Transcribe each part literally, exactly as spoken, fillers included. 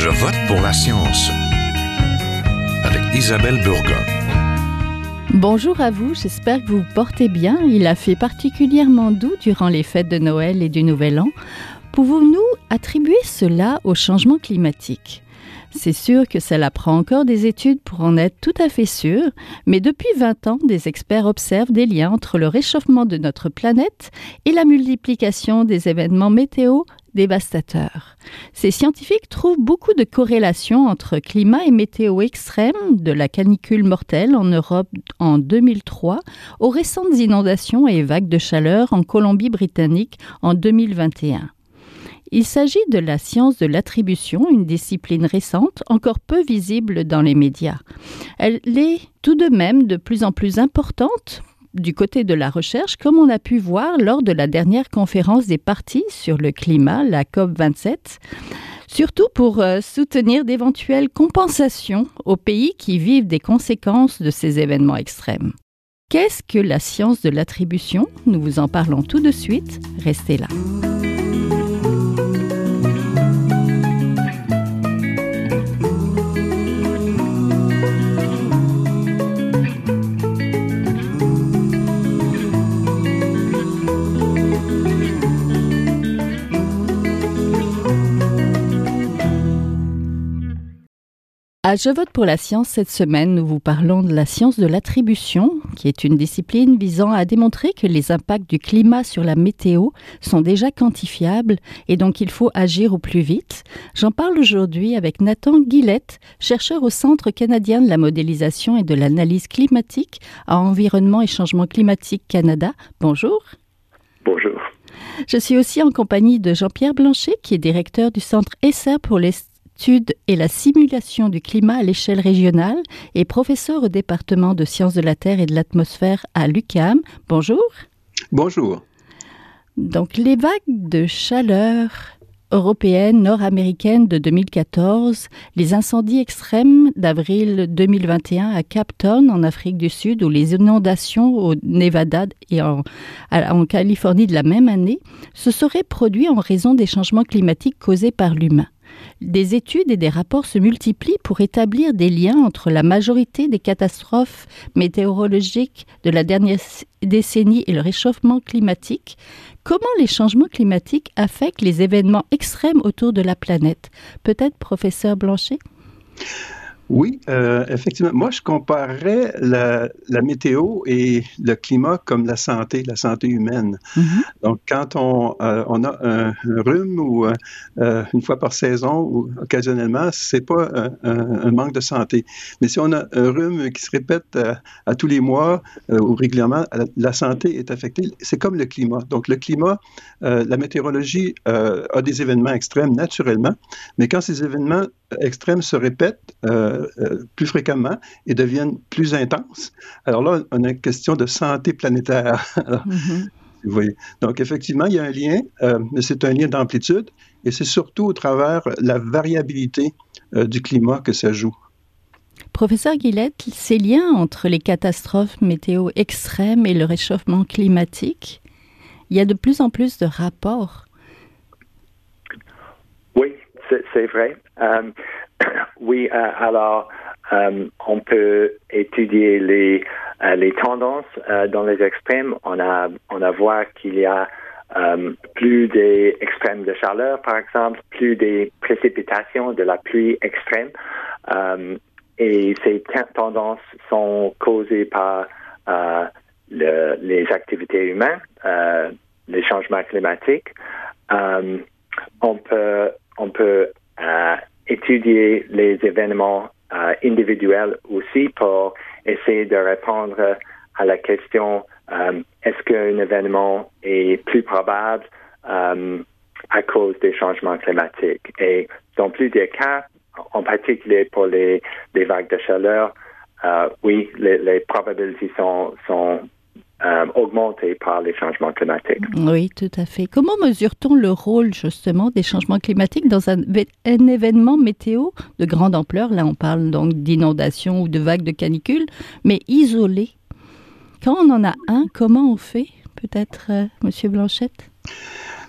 Je vote pour la science avec Isabelle Burgon. Bonjour à vous, j'espère que vous vous portez bien. Il a fait particulièrement doux durant les fêtes de Noël et du Nouvel An. Pouvons-nous attribuer cela au changement climatique ? C'est sûr que cela prend encore des études pour en être tout à fait sûr, mais depuis vingt ans, des experts observent des liens entre le réchauffement de notre planète et la multiplication des événements météo dévastateurs. Ces scientifiques trouvent beaucoup de corrélations entre climat et météo extrêmes, de la canicule mortelle en Europe en deux mille trois aux récentes inondations et vagues de chaleur en Colombie-Britannique en deux mille vingt et un. Il s'agit de la science de l'attribution, une discipline récente, encore peu visible dans les médias. Elle est tout de même de plus en plus importante du côté de la recherche, comme on a pu voir lors de la dernière conférence des parties sur le climat, la C O P vingt-sept, surtout pour euh, soutenir d'éventuelles compensations aux pays qui vivent des conséquences de ces événements extrêmes. Qu'est-ce que la science de l'attribution ? Nous vous en parlons tout de suite. Restez là. À Je vote pour la science, cette semaine, nous vous parlons de la science de l'attribution, qui est une discipline visant à démontrer que les impacts du climat sur la météo sont déjà quantifiables et donc il faut agir au plus vite. J'en parle aujourd'hui avec Nathan Guillette, chercheur au Centre canadien de la modélisation et de l'analyse climatique à Environnement et Changement climatique Canada. Bonjour. Bonjour. Je suis aussi en compagnie de Jean-Pierre Blanchet, qui est directeur du Centre ESSER pour les L'étude et la simulation du climat à l'échelle régionale et professeur au département de sciences de la Terre et de l'atmosphère à l'U Q A M. Bonjour. Bonjour. Donc, les vagues de chaleur européennes, nord-américaines de deux mille quatorze, les incendies extrêmes d'avril deux mille vingt et un à Cape Town en Afrique du Sud ou les inondations au Nevada et en, en Californie de la même année se seraient produits en raison des changements climatiques causés par l'humain. Des études et des rapports se multiplient pour établir des liens entre la majorité des catastrophes météorologiques de la dernière décennie et le réchauffement climatique. Comment les changements climatiques affectent les événements extrêmes autour de la planète ? Peut-être, professeur Blanchet ? Oui, euh, effectivement. Moi, je comparerais la, la météo et le climat comme la santé, la santé humaine. Mm-hmm. Donc, quand on, euh, on a un, un rhume ou euh, une fois par saison ou occasionnellement, c'est pas un, un, un manque de santé. Mais si on a un rhume qui se répète à, à tous les mois euh, ou régulièrement, la, la santé est affectée. C'est comme le climat. Donc, le climat, euh, la météorologie euh, a des événements extrêmes naturellement, mais quand ces événements extrêmes se répètent euh, euh, plus fréquemment et deviennent plus intenses. Alors là, on a une question de santé planétaire. Alors, mm-hmm. Vous voyez. Donc, effectivement, il y a un lien, euh, mais c'est un lien d'amplitude et c'est surtout au travers la variabilité euh, du climat que ça joue. Professeur Guillette, ces liens entre les catastrophes météo extrêmes et le réchauffement climatique, il y a de plus en plus de rapports. Oui, c'est, c'est vrai. Euh, oui, euh, alors, euh, on peut étudier les, euh, les tendances euh, dans les extrêmes. On a, on a voir qu'il y a euh, plus des extrêmes de chaleur, par exemple, plus des précipitations, de la pluie extrême. Euh, et ces t- tendances sont causées par euh, le, les activités humaines, euh, les changements climatiques. Euh, on peut, on peut euh, étudier les événements euh, individuels aussi pour essayer de répondre à la question euh, est-ce qu'un événement est plus probable euh, à cause des changements climatiques. Et dans plusieurs cas, en particulier pour les, les vagues de chaleur, euh, oui, les, les probabilités sont, sont euh, augmentées par les changements climatiques. Oui, tout à fait. Comment mesure-t-on le rôle, justement, des changements climatiques dans un, un événement météo de grande ampleur? Là, on parle donc d'inondations ou de vagues de canicule, mais isolé. Quand on en a un, comment on fait? Peut-être, euh, Monsieur Blanchette?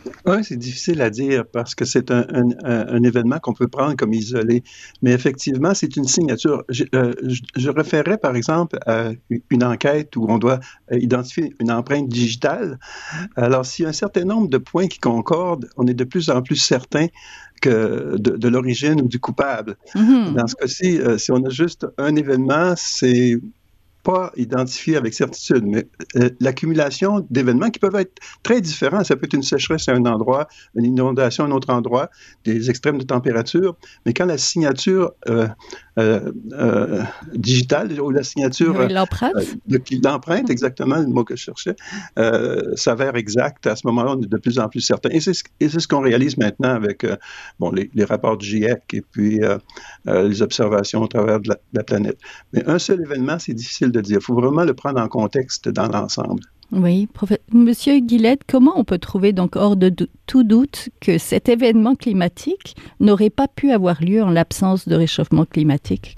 Oui, c'est difficile à dire parce que c'est un, un, un événement qu'on peut prendre comme isolé. Mais effectivement, c'est une signature. Je, euh, je, je référais, par exemple, à une enquête où on doit identifier une empreinte digitale. Alors, s'il y a un certain nombre de points qui concordent, on est de plus en plus certain que de, de l'origine ou du coupable. Mm-hmm. Dans ce cas-ci, euh, si on a juste un événement, c'est pas identifié avec certitude, mais euh, l'accumulation d'événements qui peuvent être très différents. Ça peut être une sécheresse à un endroit, une inondation à un autre endroit, des extrêmes de température, mais quand la signature euh, euh, euh, digitale ou la signature... Oui, l'empreinte. Euh, de, l'empreinte, exactement, le mot que je cherchais, euh, s'avère exact. À ce moment-là, on est de plus en plus certain. Et c'est, et c'est ce qu'on réalise maintenant avec euh, bon, les, les rapports du GIEC et puis euh, euh, les observations au travers de la, de la planète. Mais un seul événement, c'est difficile de dire. Il faut vraiment le prendre en contexte dans l'ensemble. Oui, prof... Monsieur Guillet, comment on peut trouver donc hors de do- tout doute que cet événement climatique n'aurait pas pu avoir lieu en l'absence de réchauffement climatique?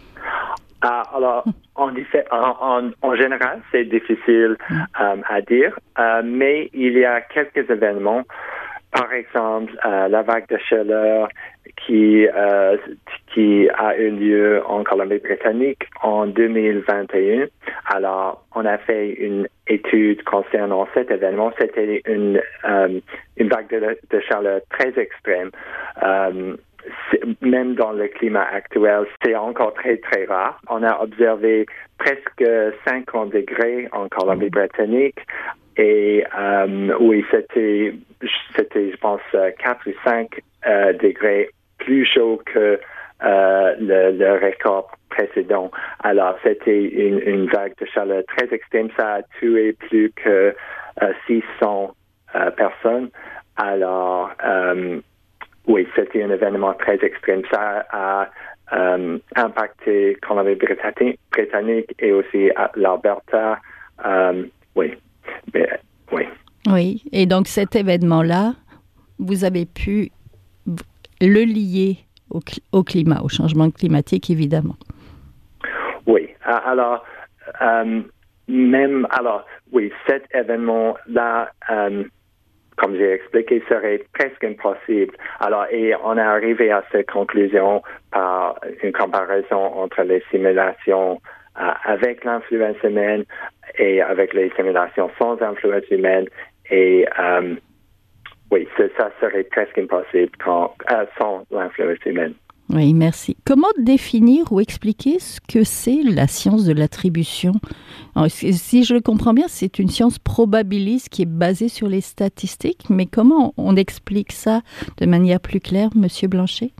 Ah, alors, en, en, en, en général, c'est difficile euh, à dire, euh, mais il y a quelques événements. Par exemple, euh, la vague de chaleur qui euh, qui a eu lieu en Colombie-Britannique en deux mille vingt et un. Alors, on a fait une étude concernant cet événement. C'était une euh, une vague de, de chaleur très extrême. Euh, même dans le climat actuel, c'est encore très, très rare. On a observé presque cinquante degrés en Colombie-Britannique. Et euh, oui, c'était, c'était, je pense, quatre ou cinq euh, degrés plus chaud que euh, le, le record précédent. Alors, c'était une, une vague de chaleur très extrême. Ça a tué plus que euh, six cents euh, personnes. Alors, euh, oui, c'était un événement très extrême. Ça a euh, impacté Colombie-Britannique et aussi l'Alberta. Euh, oui. Mais, oui. Oui, et donc cet événement-là, vous avez pu le lier au, au climat, au changement climatique, évidemment. Oui, alors, euh, même, alors, oui, cet événement-là, euh, comme j'ai expliqué, serait presque impossible. Alors, et on est arrivé à cette conclusion par une comparaison entre les simulations euh, avec l'influence humaine et avec les simulations sans influence humaine. Et euh, oui, ça serait presque impossible quand, euh, sans l'influence humaine. Oui, merci. Comment définir ou expliquer ce que c'est la science de l'attribution? Alors, si je le comprends bien, c'est une science probabiliste qui est basée sur les statistiques, mais comment on explique ça de manière plus claire, Monsieur Blanchet?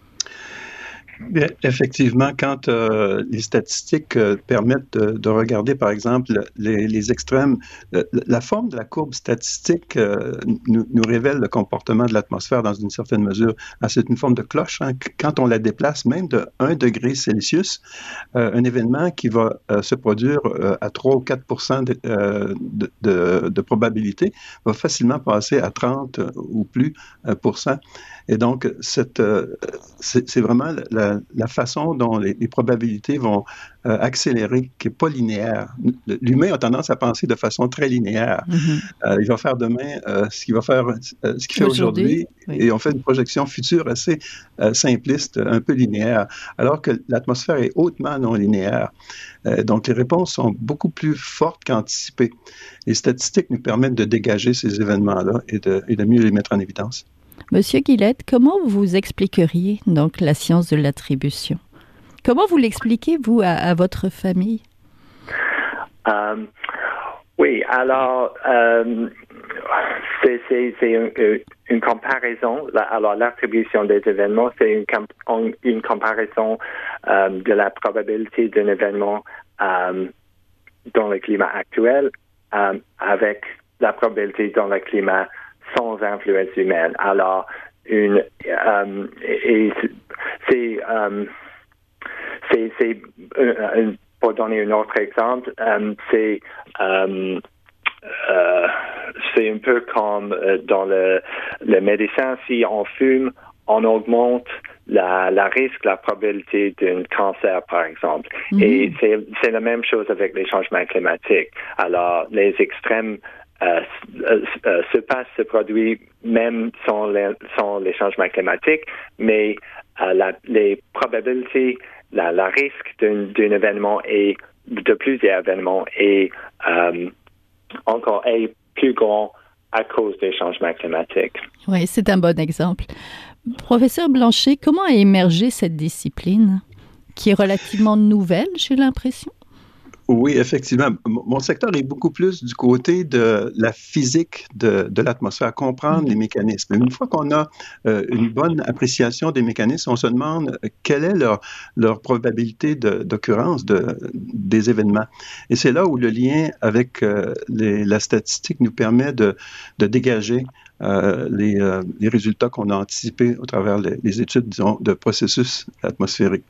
Bien, effectivement, quand euh, les statistiques euh, permettent de, de regarder, par exemple, les, les extrêmes, le, la forme de la courbe statistique euh, nous, nous révèle le comportement de l'atmosphère dans une certaine mesure. Ah, c'est une forme de cloche. Hein. Quand on la déplace même de un degré Celsius, euh, un événement qui va euh, se produire euh, à trois ou quatre pour cent de, euh, de, de, de probabilité va facilement passer à trente ou plus euh, pour cent. Et donc, cette, euh, c'est, c'est vraiment la, la façon dont les, les probabilités vont euh, accélérer, qui n'est pas linéaire. L'humain a tendance à penser de façon très linéaire. Mm-hmm. Euh, il va faire demain euh, ce qu'il va faire, euh, ce qu'il fait aujourd'hui, aujourd'hui oui. Et on fait une projection future assez euh, simpliste, un peu linéaire, alors que l'atmosphère est hautement non linéaire. Euh, donc, les réponses sont beaucoup plus fortes qu'anticipées. Les statistiques nous permettent de dégager ces événements-là et de, et de mieux les mettre en évidence. Monsieur Guillet, comment vous expliqueriez donc la science de l'attribution? Comment vous l'expliquez, vous, à, à votre famille? Um, oui, alors, um, c'est, c'est, c'est une, une comparaison. Alors, l'attribution des événements, c'est une, une comparaison um, de la probabilité d'un événement um, dans le climat actuel um, avec la probabilité dans le climat sans influence humaine. Alors, une, um, et c'est, um, c'est, c'est euh, pour donner un autre exemple, um, c'est, um, euh, c'est un peu comme euh, dans le, le médecin, si on fume, on augmente la, la risque, la probabilité d'un cancer, par exemple. Mm-hmm. Et c'est, c'est la même chose avec les changements climatiques. Alors, les extrêmes euh, euh, se passe, se produit même sans les, sans les changements climatiques, mais euh, la, les probabilités, la, la risque d'un, d'un événement et de plusieurs événements est euh, encore est plus grand à cause des changements climatiques. Oui, c'est un bon exemple. Professeur Blanchet, comment a émergé cette discipline qui est relativement nouvelle, j'ai l'impression? Oui, effectivement. Mon secteur est beaucoup plus du côté de la physique de, de l'atmosphère, comprendre mmh. les mécanismes. Une fois qu'on a euh, une bonne appréciation des mécanismes, on se demande quelle est leur, leur probabilité de, d'occurrence de, des événements. Et c'est là où le lien avec euh, les, la statistique nous permet de, de dégager euh, les, euh, les résultats qu'on a anticipés au travers les, les études, disons, de processus atmosphériques.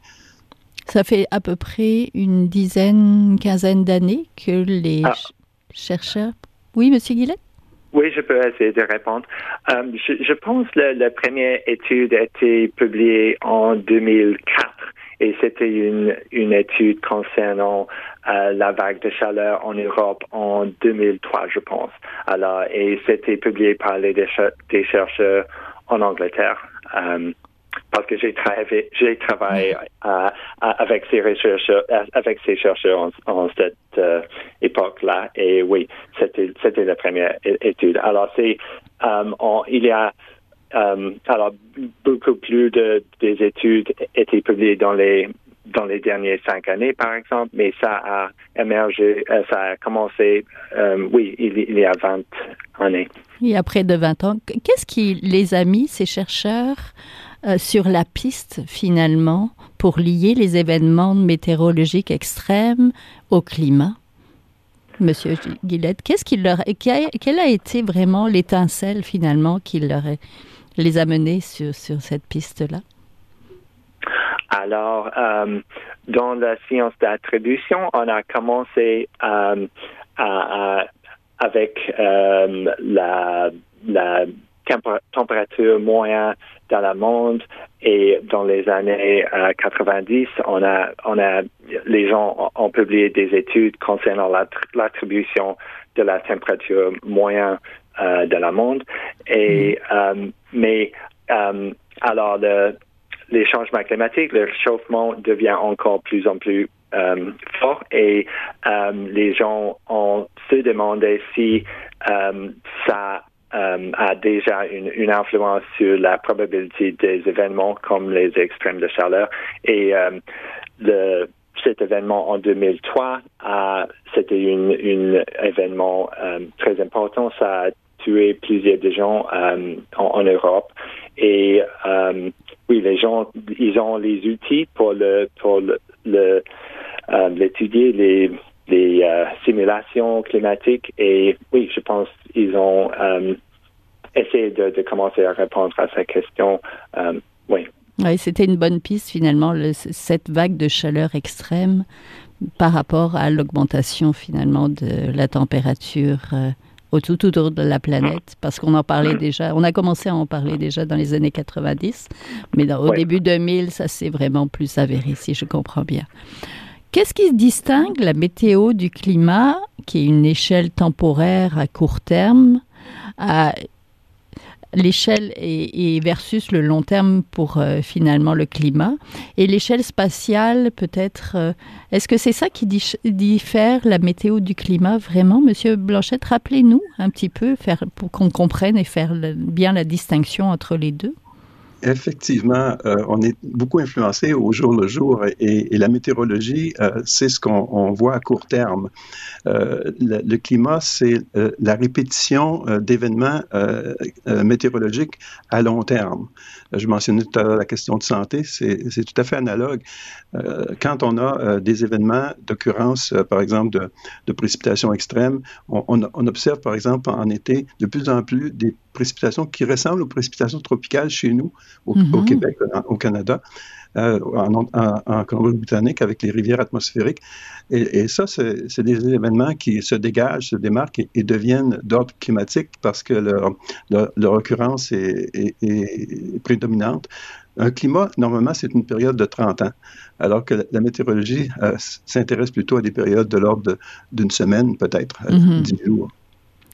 Ça fait à peu près une dizaine, une quinzaine d'années que les ah. ch- chercheurs... Oui, M. Guillet? Oui, je peux essayer de répondre. Euh, je, je pense que la, la première étude a été publiée en deux mille quatre et c'était une, une étude concernant euh, la vague de chaleur en Europe en deux mille trois, je pense. Alors, et c'était publié par les, des chercheurs en Angleterre. Euh, Parce que j'ai travaillé, j'ai travaillé euh, avec ces chercheurs, avec ces chercheurs en, en cette euh, époque-là. Et oui, c'était, c'était la première étude. Alors, c'est, euh, on, il y a, euh, alors, beaucoup plus de, des études étaient publiées dans les, dans les dernières cinq années, par exemple, mais ça a émergé, euh, ça a commencé, euh, oui, il, il y a vingt années. Il y a près de vingt ans. Qu'est-ce qui les a mis, ces chercheurs, Euh, sur la piste, finalement, pour lier les événements météorologiques extrêmes au climat? Monsieur Guillet, qu'est-ce qui leur, quelle a été vraiment l'étincelle, finalement, qui leur a, les a menés sur, sur cette piste-là? Alors, euh, dans la science d'attribution, on a commencé euh, à, à, avec euh, la... la température moyenne dans le monde et dans les années euh, quatre-vingt-dix, on a, on a, les gens ont, ont publié des études concernant l'attribution de la température moyenne euh, dans le monde. Et, mmh. euh, mais, euh, alors, le, les changements climatiques, le réchauffement devient encore plus en plus euh, fort et euh, les gens ont se demandé si euh, ça Euh, a déjà une, une influence sur la probabilité des événements comme les extrêmes de chaleur. Et euh, le, cet événement en deux mille trois, euh, c'était un événement euh, très important. Ça a tué plusieurs de gens euh, en, en Europe. Et euh, oui, les gens, ils ont les outils pour le pour le, le euh, l'étudier, les les euh, simulations climatiques et oui, je pense qu'ils ont euh, essayé de, de commencer à répondre à cette question. Euh, oui. Oui, c'était une bonne piste finalement, le, cette vague de chaleur extrême par rapport à l'augmentation finalement de la température euh, au tout autour de la planète, parce qu'on en parlait déjà, on a commencé à en parler déjà dans les années quatre-vingt-dix, mais dans, au oui. début deux mille, ça s'est vraiment plus avéré, si je comprends bien. Qu'est-ce qui distingue la météo du climat, qui est une échelle temporaire à court terme, à l'échelle et, et versus le long terme pour euh, finalement le climat, et l'échelle spatiale peut-être, euh, est-ce que c'est ça qui di- diffère la météo du climat vraiment, Monsieur Blanchette? Rappelez-nous un petit peu faire, pour qu'on comprenne et faire le, bien la distinction entre les deux. Effectivement, euh, on est beaucoup influencé au jour le jour et, et la météorologie, euh, c'est ce qu'on on voit à court terme. Euh, le, le climat, c'est euh, la répétition euh, d'événements euh, euh, météorologiques à long terme. Je mentionnais tout à l'heure la question de santé, c'est, c'est tout à fait analogue. Euh, quand on a euh, des événements d'occurrence, euh, par exemple, de, de précipitations extrêmes, on, on, on observe, par exemple, en été, de plus en plus des précipitations qui ressemblent aux précipitations tropicales chez nous, au, mm-hmm. au Québec, en, au Canada, euh, en, en, en Colombie-Britannique, avec les rivières atmosphériques. Et, et ça, c'est, c'est des événements qui se dégagent, se démarquent et, et deviennent d'ordre climatique parce que leur, leur, leur occurrence est, est, est prédominante. Un climat, normalement, c'est une période de trente ans, alors que la météorologie euh, s'intéresse plutôt à des périodes de l'ordre de, d'une semaine, peut-être, mm-hmm. dix jours.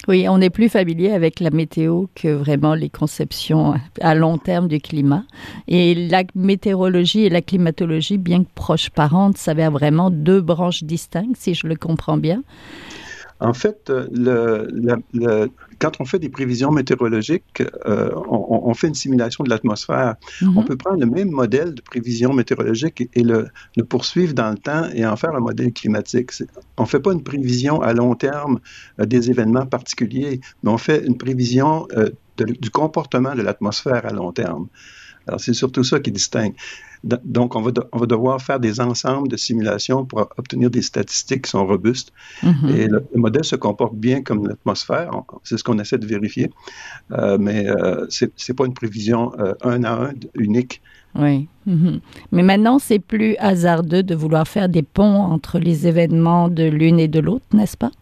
Oui, on est plus familier avec la météo que vraiment les conceptions à long terme du climat. Et la météorologie et la climatologie, bien que proches parentes, ça avait vraiment deux branches distinctes, si je le comprends bien. En fait, le, le, le, quand on fait des prévisions météorologiques, euh, on, on fait une simulation de l'atmosphère. Mm-hmm. On peut prendre le même modèle de prévision météorologique et, et le, le poursuivre dans le temps et en faire un modèle climatique. C'est, on ne fait pas une prévision à long terme euh, des événements particuliers, mais on fait une prévision euh, de, du comportement de l'atmosphère à long terme. Alors, c'est surtout ça qui distingue. Donc, on va, de, on va devoir faire des ensembles de simulations pour obtenir des statistiques qui sont robustes. Mm-hmm. Et le, le modèle se comporte bien comme l'atmosphère. On, c'est ce qu'on essaie de vérifier. Euh, mais euh, c'est, c'est pas une prévision euh, un à un unique. Oui. Mm-hmm. Mais maintenant, c'est plus hasardeux de vouloir faire des ponts entre les événements de l'une et de l'autre, n'est-ce pas?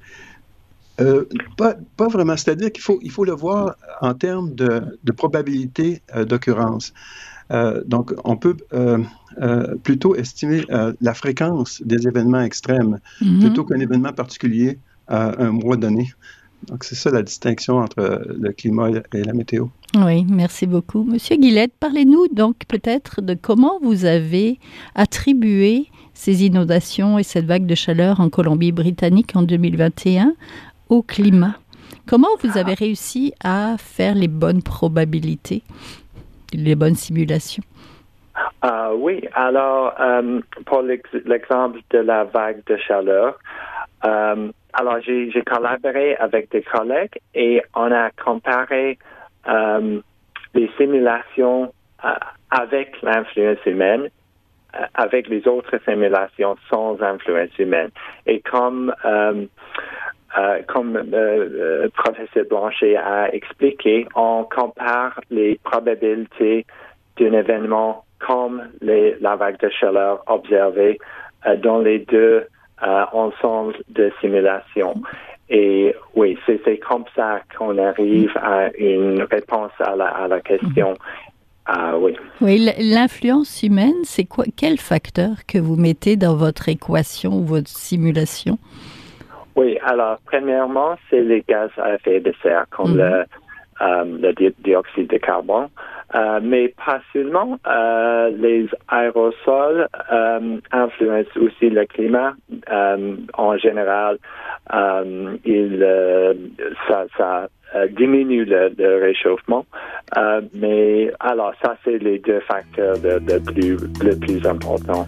Euh, pas, pas vraiment. C'est-à-dire qu'il faut, il faut le voir en termes de, de probabilité euh, d'occurrence. Euh, donc, on peut euh, euh, plutôt estimer euh, la fréquence des événements extrêmes mm-hmm. plutôt qu'un événement particulier à un mois donné. Donc, c'est ça la distinction entre le climat et la météo. Oui, merci beaucoup. Monsieur Guillet, parlez-nous donc peut-être de comment vous avez attribué ces inondations et cette vague de chaleur en Colombie-Britannique en deux mille vingt et un au climat. Comment vous avez réussi à faire les bonnes probabilités, les bonnes simulations? Uh, oui, alors euh, pour l'ex- l'exemple de la vague de chaleur, euh, alors j'ai, j'ai collaboré avec des collègues et on a comparé euh, les simulations euh, avec l'influence humaine euh, avec les autres simulations sans influence humaine. Et comme euh, Euh, comme le euh, professeur Blanchet a expliqué, on compare les probabilités d'un événement comme les, la vague de chaleur observée euh, dans les deux euh, ensembles de simulations. Et oui, c'est, c'est comme ça qu'on arrive à une réponse à la, à la question. Ah, oui. Oui, l'influence humaine, c'est quoi, quel facteur que vous mettez dans votre équation ou votre simulation? Oui, alors, premièrement, c'est les gaz à effet de serre, comme mm-hmm. le, euh, le di- dioxyde de carbone, euh, mais pas seulement. Euh, les aérosols euh, influencent aussi le climat. Euh, en général, euh, il, euh, ça, ça euh, diminue le, le réchauffement. Euh, mais alors, ça, c'est les deux facteurs de, de plus, le plus importants.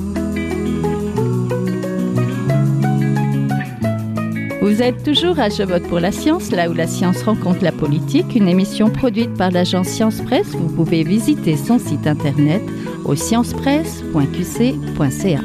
Vous êtes toujours à Je vote pour la science, là où la science rencontre la politique, une émission produite par l'agence Science Presse. Vous pouvez visiter son site internet au science presse point q c point c a.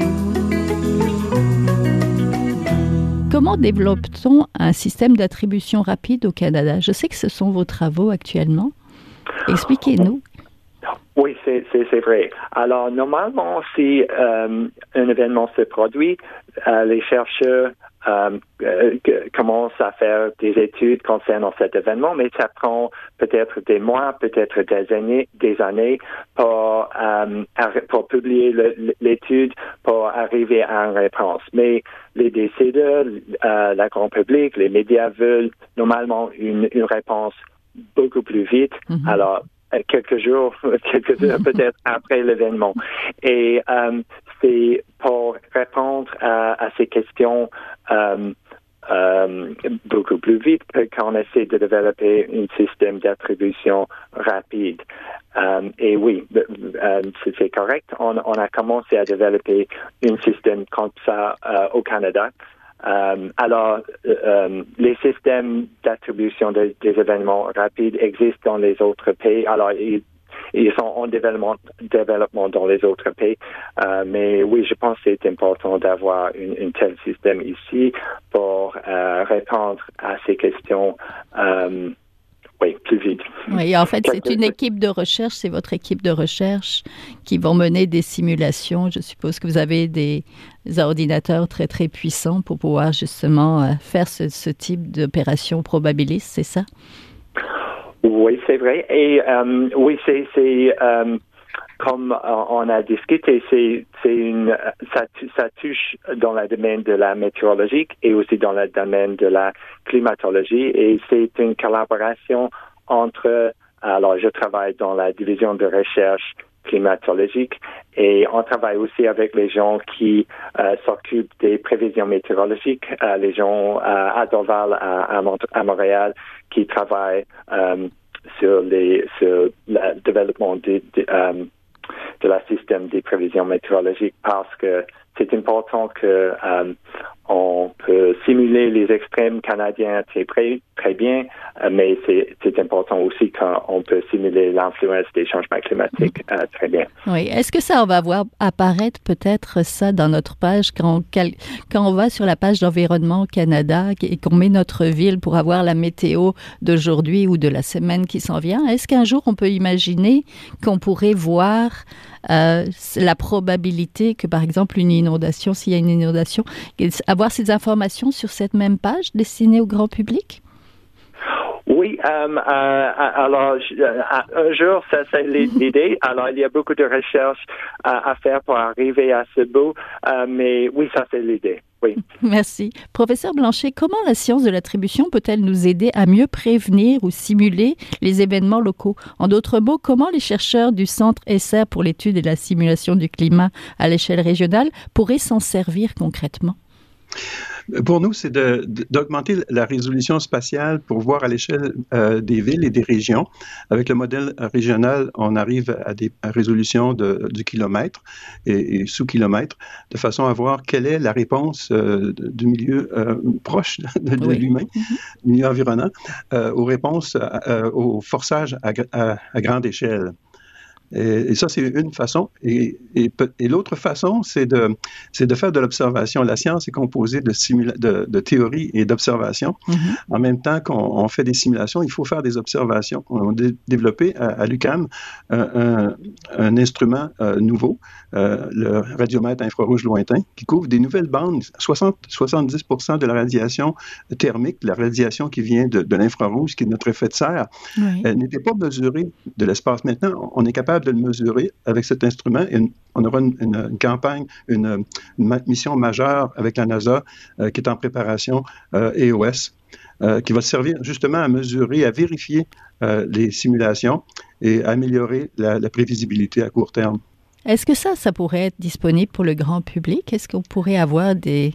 Comment développe-t-on un système d'attribution rapide au Canada? Je sais que ce sont vos travaux actuellement. Expliquez-nous. Oui, c'est, c'est, c'est vrai. Alors, normalement, si euh, un événement se produit, euh, les chercheurs euh, euh, commencent à faire des études concernant cet événement, mais ça prend peut-être des mois, peut-être des années, des années pour, euh, pour publier le, l'étude, pour arriver à une réponse. Mais les décideurs, euh, la grand public, les médias veulent normalement une, une réponse beaucoup plus vite. Mm-hmm. Alors, quelques jours, quelques heures peut-être après l'événement. Et euh, c'est pour répondre à, à ces questions euh, euh, beaucoup plus vite qu'on essaie de développer un système d'attribution rapide. Euh, et oui, euh, c'est, c'est correct. On, on a commencé à développer un système comme ça euh, au Canada. Euh, alors, euh, les systèmes d'attribution de, des événements rapides existent dans les autres pays. Alors, ils, ils sont en développement, développement dans les autres pays. Euh, mais oui, je pense que c'est important d'avoir un tel système ici pour euh, répondre à ces questions euh, oui, plus vite. Oui, en fait, c'est une équipe de recherche, c'est votre équipe de recherche qui vont mener des simulations. Je suppose que vous avez des ordinateurs très, très puissants pour pouvoir justement euh, faire ce, ce type d'opération probabiliste, c'est ça? Oui, c'est vrai. Et euh, oui, c'est, c'est euh, comme on a discuté, c'est, c'est une, ça, ça touche dans le domaine de la météorologie et aussi dans le domaine de la climatologie, et c'est une collaboration entre, alors je travaille dans la division de recherche climatologique et on travaille aussi avec les gens qui euh, s'occupent des prévisions météorologiques, euh, les gens euh, à Dorval, à, à, Mont- à Montréal, qui travaillent euh, sur les sur le développement de, de, euh, de la système des prévisions météorologiques, parce que c'est important que euh, on peut simuler les extrêmes canadiens très, très, très bien, euh, mais c'est, c'est important aussi qu'on peut simuler l'influence des changements climatiques euh, très bien. Oui. Est-ce que ça, on va voir apparaître peut-être ça dans notre page quand on, cal- quand on va sur la page d'Environnement Canada et qu'on met notre ville pour avoir la météo d'aujourd'hui ou de la semaine qui s'en vient? Est-ce qu'un jour, on peut imaginer qu'on pourrait voir euh, la probabilité que, par exemple, une inondation, s'il y a une inondation, avoir ces informations sur cette même page destinée au grand public? Oui, euh, euh, alors je, euh, un jour, ça c'est l'idée. Alors il y a beaucoup de recherches euh, à faire pour arriver à ce bout, euh, mais oui, ça c'est l'idée. Oui. Merci. Professeur Blanchet, comment la science de l'attribution peut-elle nous aider à mieux prévenir ou simuler les événements locaux? En d'autres mots, comment les chercheurs du Centre Esser pour l'étude et la simulation du climat à l'échelle régionale pourraient s'en servir concrètement? Pour nous, c'est de, de, d'augmenter la résolution spatiale pour voir à l'échelle euh, des villes et des régions. Avec le modèle régional, on arrive à des à résolutions de, du kilomètre et, et sous-kilomètre, de façon à voir quelle est la réponse euh, du milieu euh, proche de, de oui. l'humain, mm-hmm. du milieu environnant, euh, aux réponses, euh, au forçage à, à, à grande échelle. Et, et ça, c'est une façon. Et, et, et l'autre façon, c'est de, c'est de faire de l'observation. La science est composée de, simula- de, de théorie et d'observation. Mm-hmm. En même temps qu'on on fait des simulations, il faut faire des observations. On a dé- développé à, à l'U Q A M un, un, un instrument euh, nouveau, euh, le radiomètre infrarouge lointain, qui couvre des nouvelles bandes. soixante à soixante-dix pour cent de la radiation thermique, la radiation qui vient de, de l'infrarouge, qui est notre effet de serre, oui. euh, n'était pas mesurée de l'espace. Maintenant, on est capable de le mesurer avec cet instrument. Et une, on aura une, une, une campagne, une, une mission majeure avec la NASA euh, qui est en préparation, euh, E O S, euh, qui va servir justement à mesurer, à vérifier euh, les simulations et à améliorer la, la prévisibilité à court terme. Est-ce que ça, ça pourrait être disponible pour le grand public? Est-ce qu'on pourrait avoir des...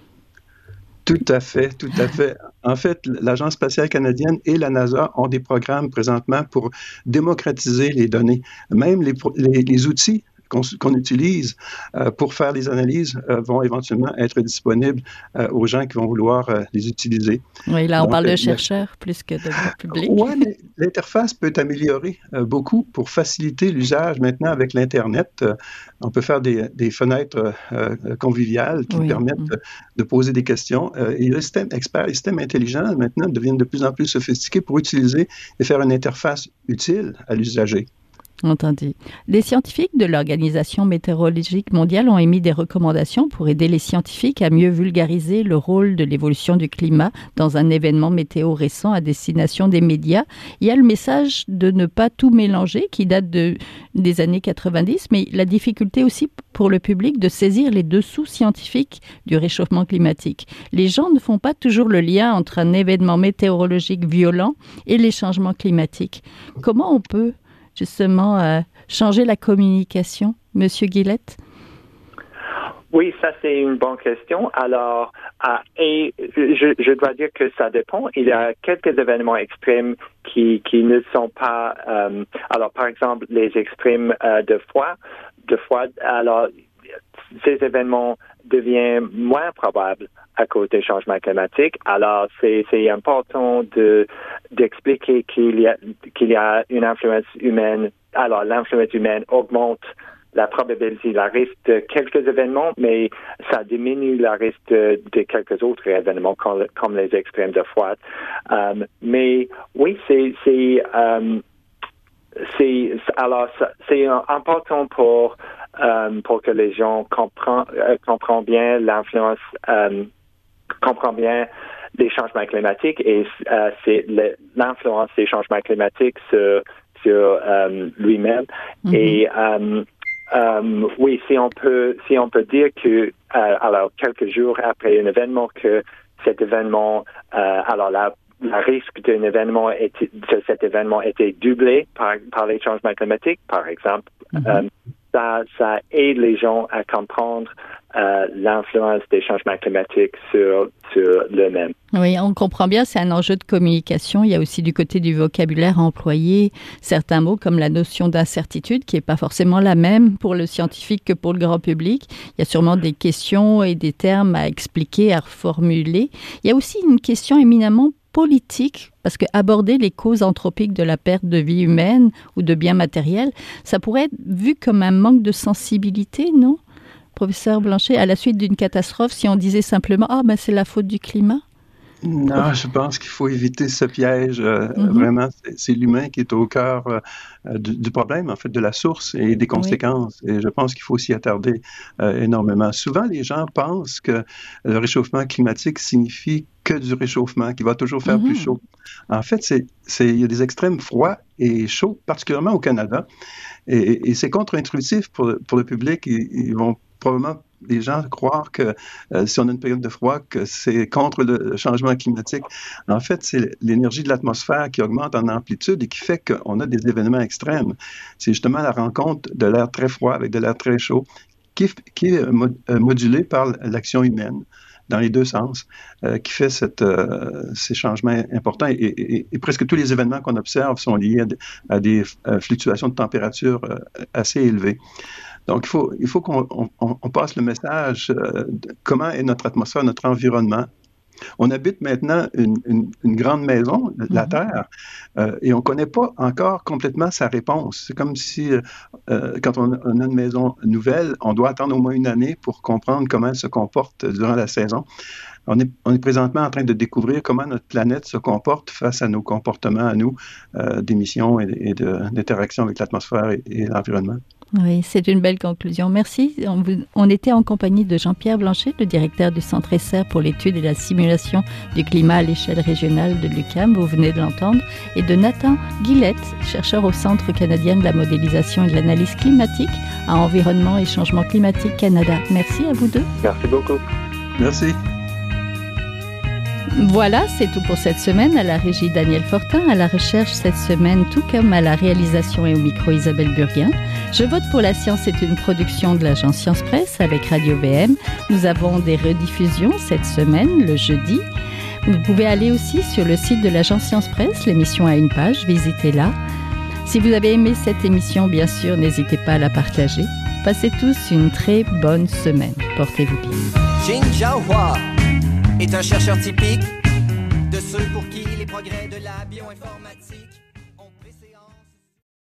Tout à fait, tout à fait. En fait, l'Agence spatiale canadienne et la NASA ont des programmes présentement pour démocratiser les données. Même les, les, les outils qu'on, qu'on utilise euh, pour faire les analyses euh, vont éventuellement être disponibles euh, aux gens qui vont vouloir euh, les utiliser. Oui, là, on Donc, parle de euh, chercheurs la... plus que de grand public. Oui, mais l'interface peut être améliorée euh, beaucoup pour faciliter l'usage maintenant avec l'Internet. Euh, on peut faire des, des fenêtres euh, conviviales qui oui. permettent mmh. de poser des questions. Euh, et les systèmes experts, les systèmes intelligents maintenant deviennent de plus en plus sophistiqués pour utiliser et faire une interface utile à l'usager. Entendu. Les scientifiques de l'Organisation météorologique mondiale ont émis des recommandations pour aider les scientifiques à mieux vulgariser le rôle de l'évolution du climat dans un événement météo récent à destination des médias. Il y a le message de ne pas tout mélanger qui date de, des années quatre-vingt-dix, mais la difficulté aussi pour le public de saisir les dessous scientifiques du réchauffement climatique. Les gens ne font pas toujours le lien entre un événement météorologique violent et les changements climatiques. Comment on peut justement euh, changer la communication, Monsieur Guillet? Oui, ça c'est une bonne question. Alors, euh, et je, je dois dire que ça dépend. Il y a quelques événements extrêmes qui, qui ne sont pas. Euh, alors, par exemple, les extrêmes euh, de froid, de froid. Alors, ces événements deviennent moins probables à cause des changements climatiques. Alors, c'est, c'est important de, d'expliquer qu'il y a, qu'il y a une influence humaine. Alors, l'influence humaine augmente la probabilité, la risque de quelques événements, mais ça diminue la risque de, de quelques autres événements comme, comme les extrêmes de froid. Um, mais oui, c'est, c'est, um, c'est, alors, c'est important pour, um, pour que les gens comprennent, euh, comprennent bien l'influence, um, comprennent bien les changements climatiques et euh, c'est le, l'influence des changements climatiques sur sur euh, lui-même. Mm-hmm. Et euh, euh, oui, si on peut, si on peut dire que, euh, alors quelques jours après un événement, que cet événement, euh, alors la le risque d'un événement était, de cet événement était doublé par, par les changements climatiques, par exemple. Mm-hmm. Euh, ça, ça aide les gens à comprendre euh, l'influence des changements climatiques sur, sur eux-mêmes. Oui, on comprend bien, c'est un enjeu de communication. Il y a aussi du côté du vocabulaire employé certains mots comme la notion d'incertitude qui n'est pas forcément la même pour le scientifique que pour le grand public. Il y a sûrement des questions et des termes à expliquer, à reformuler. Il y a aussi une question éminemment politique, parce que aborder les causes anthropiques de la perte de vie humaine ou de biens matériels, ça pourrait être vu comme un manque de sensibilité, non, professeur Blanchet, à la suite d'une catastrophe, si on disait simplement « Ah, ben c'est la faute du climat ». Non, je pense qu'il faut éviter ce piège. Euh, mm-hmm. Vraiment, c'est, c'est l'humain qui est au cœur euh, du, du problème, en fait, de la source et des conséquences. Oui. Et je pense qu'il faut s'y attarder euh, énormément. Souvent, les gens pensent que le réchauffement climatique signifie que du réchauffement, qui va toujours faire mm-hmm. plus chaud. En fait, c'est, c'est, il y a des extrêmes froids et chauds, particulièrement au Canada. Et, et, et c'est contre-intuitif pour, pour le public. Ils, ils vont probablement les gens croire que euh, si on a une période de froid, que c'est contre le changement climatique. En fait, c'est l'énergie de l'atmosphère qui augmente en amplitude et qui fait qu'on a des événements extrêmes. C'est justement la rencontre de l'air très froid avec de l'air très chaud qui, qui est modulée par l'action humaine dans les deux sens, euh, qui fait cette, euh, ces changements importants. Et, et, et presque tous les événements qu'on observe sont liés à des, à des euh, fluctuations de température euh, assez élevées. Donc, il faut, il faut qu'on on, on passe le message euh, de comment est notre atmosphère, notre environnement. On habite maintenant une, une, une grande maison, la mm-hmm. Terre, euh, et on ne connaît pas encore complètement sa réponse. C'est comme si, euh, quand on, on a une maison nouvelle, on doit attendre au moins une année pour comprendre comment elle se comporte durant la saison. On est, on est présentement en train de découvrir comment notre planète se comporte face à nos comportements, à nous, euh, d'émissions et, et de, d'interaction avec l'atmosphère et, et l'environnement. Oui, c'est une belle conclusion. Merci. On, on était en compagnie de Jean-Pierre Blanchet, le directeur du Centre Esser pour l'étude et la simulation du climat à l'échelle régionale de l'U Q A M, vous venez de l'entendre, et de Nathan Guillette, chercheur au Centre canadien de la modélisation et de l'analyse climatique à Environnement et Changement climatique Canada. Merci à vous deux. Merci beaucoup. Merci. Voilà, c'est tout pour cette semaine. À la régie Daniel Fortin, à la recherche cette semaine, tout comme à la réalisation et au micro Isabelle Burguin. Je vote pour la science est une production de l'agence Science Presse avec Radio V M. Nous avons des rediffusions cette semaine, le jeudi. Vous pouvez aller aussi sur le site de l'agence Science Presse, l'émission a une page, visitez-la. Si vous avez aimé cette émission, bien sûr, n'hésitez pas à la partager. Passez tous une très bonne semaine. Portez-vous bien. Jin Jiahua est un chercheur typique de ceux pour qui